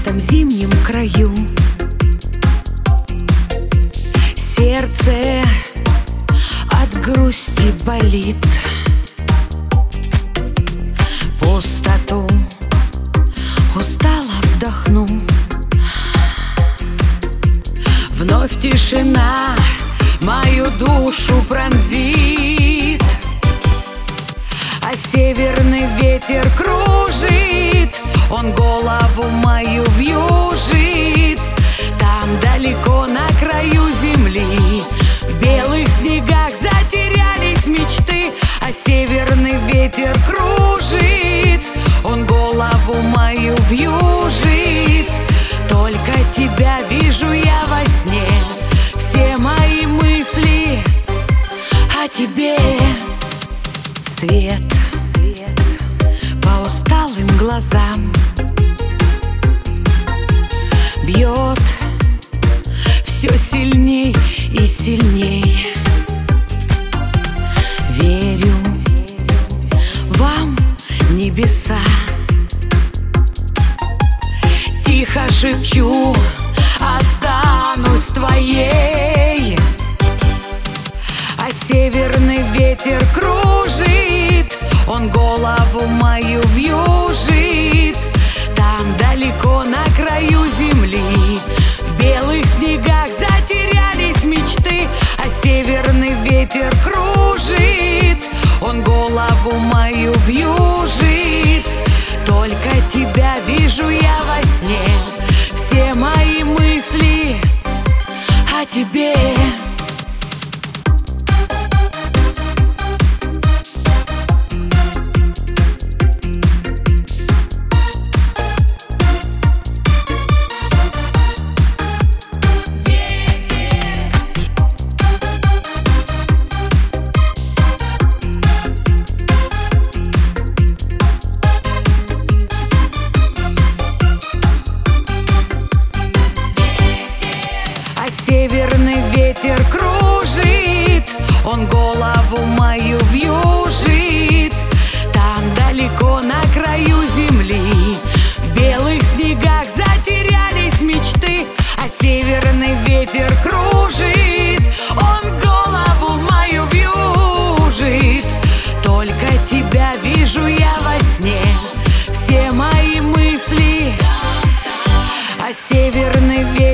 этом зимнем краю. Сердце от грусти болит, пустоту устало вдохну. Вновь тишина мою душу пронзит, а северный ветер кружит, он голову мою вьюжит. Там далеко на краю земли в белых снегах затерялись мечты, а северный ветер кружит, он голову мою вьюжит. Только тебя вижу я во сне, все мои мысли о тебе. Свет по усталым глазам бьет все сильней и сильней. Верю вам, небеса, тихо шепчу, останусь твоей. А северный ветер кружит, он голову мою вьюжит. Там далеко на краю земли в белых снегах затерялись мечты, а северный ветер кружит, он голову мою вьюжит. Только тебя вижу я во сне, все мои мысли о тебе. Северный ветер кружит, он голову мою вьюжит. Там далеко на краю земли в белых снегах затерялись мечты, а северный ветер кружит, он голову мою вьюжит. Только тебя вижу я во сне, все мои мысли, а северный ветер